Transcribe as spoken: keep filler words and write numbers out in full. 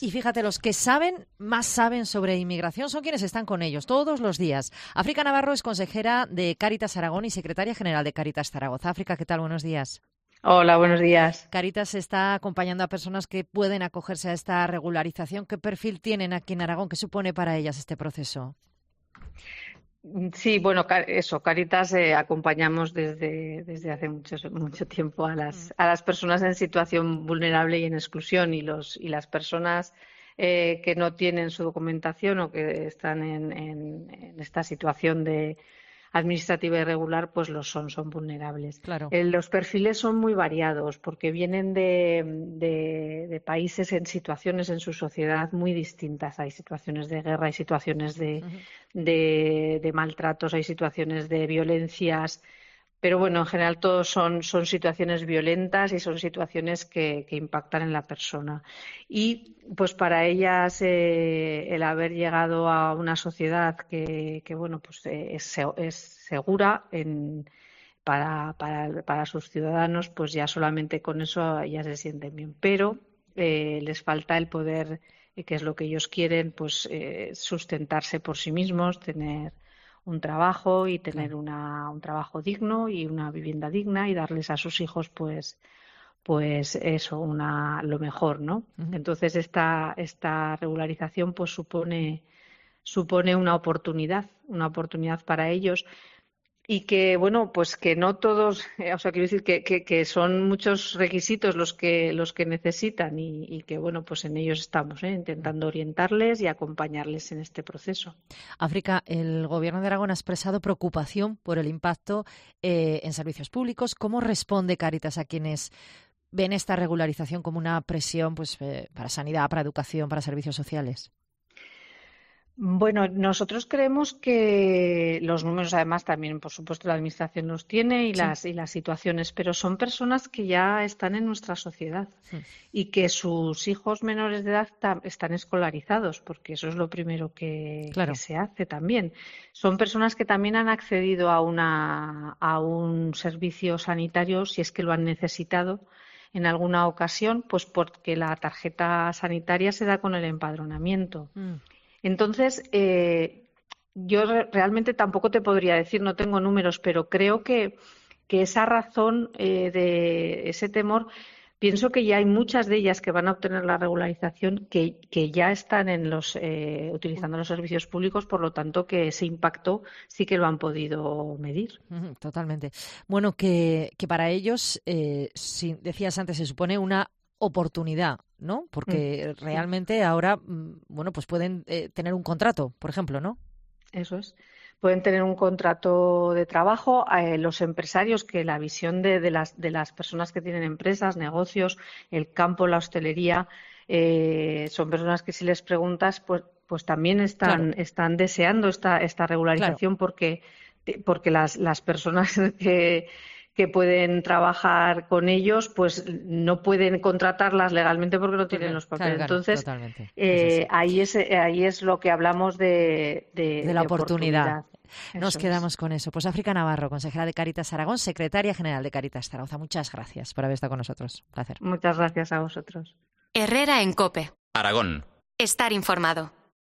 Y fíjate, los que saben, más saben sobre inmigración son quienes están con ellos todos los días. África Navarro es consejera de Cáritas Aragón y secretaria general de Cáritas Zaragoza. África, ¿qué tal? Buenos días. Hola, buenos días. Cáritas está acompañando a personas que pueden acogerse a esta regularización. ¿Qué perfil tienen aquí en Aragón? ¿Qué supone para ellas este proceso? Sí, bueno, eso, Cáritas eh, acompañamos desde, desde hace mucho, mucho tiempo a las, a las personas en situación vulnerable y en exclusión, y, los, y las personas eh, que no tienen su documentación o que están en, en, en esta situación de administrativa irregular, pues lo son, son vulnerables. Claro. Eh, los perfiles son muy variados porque vienen de, de, de países en situaciones en su sociedad muy distintas. Hay situaciones de guerra, hay situaciones de, uh-huh. de, de maltratos, hay situaciones de violencias. Pero bueno, en general todos son, son situaciones violentas y son situaciones que, que impactan en la persona. Y pues para ellas eh, el haber llegado a una sociedad que, que bueno, pues eh, es, es segura en, para, para, para sus ciudadanos, pues ya solamente con eso ya se sienten bien. Pero eh, les falta el poder, eh, que es lo que ellos quieren, pues eh, sustentarse por sí mismos, tener un trabajo y tener claro. una, un trabajo digno y una vivienda digna y darles a sus hijos pues pues eso, una lo mejor, ¿no? Uh-huh. Entonces esta esta regularización pues supone supone una oportunidad, una oportunidad para ellos. Y que, bueno, pues que no todos, o sea, quiero decir que, que, que son muchos requisitos los que los que necesitan y, y que, bueno, pues en ellos estamos, ¿eh? Intentando orientarles y acompañarles en este proceso. África, el Gobierno de Aragón ha expresado preocupación por el impacto eh, en servicios públicos. ¿Cómo responde Cáritas a quienes ven esta regularización como una presión pues, eh, para sanidad, para educación, para servicios sociales? Bueno, nosotros creemos que los números, además, también, por supuesto, la Administración los tiene y, sí. las, y las situaciones, pero son personas que ya están en nuestra sociedad sí. y que sus hijos menores de edad están escolarizados, porque eso es lo primero que, claro. que se hace también. Son personas que también han accedido a, una, a un servicio sanitario si es que lo han necesitado en alguna ocasión, pues porque la tarjeta sanitaria se da con el empadronamiento. Mm. Entonces, eh, yo re- realmente tampoco te podría decir, no tengo números, pero creo que, que esa razón eh, de ese temor, pienso que ya hay muchas de ellas que van a obtener la regularización que, que ya están en los, eh, utilizando los servicios públicos, por lo tanto que ese impacto sí que lo han podido medir. Totalmente. Bueno, que, que para ellos, eh, si decías antes, se supone una oportunidad, ¿no? Porque mm, realmente sí. ahora, bueno, pues pueden eh, tener un contrato, por ejemplo, ¿no? Eso es. Pueden tener un contrato de trabajo. Eh, los empresarios, que la visión de, de, las, de las personas que tienen empresas, negocios, el campo, la hostelería, eh, son personas que si les preguntas, pues, pues también están, claro. están deseando esta, esta regularización claro. porque, porque las, las personas que que pueden trabajar con ellos, pues no pueden contratarlas legalmente porque no tienen los papeles. Claro, claro, Entonces, totalmente. eh, Es ahí es ahí es lo que hablamos de, de, de la de oportunidad. oportunidad. Nos Eso quedamos es. con eso. Pues África Navarro, consejera de Cáritas Aragón, secretaria general de Cáritas Zaragoza. Muchas gracias por haber estado con nosotros. Un placer. Muchas gracias a vosotros. Herrera en COPE. Aragón. Estar informado.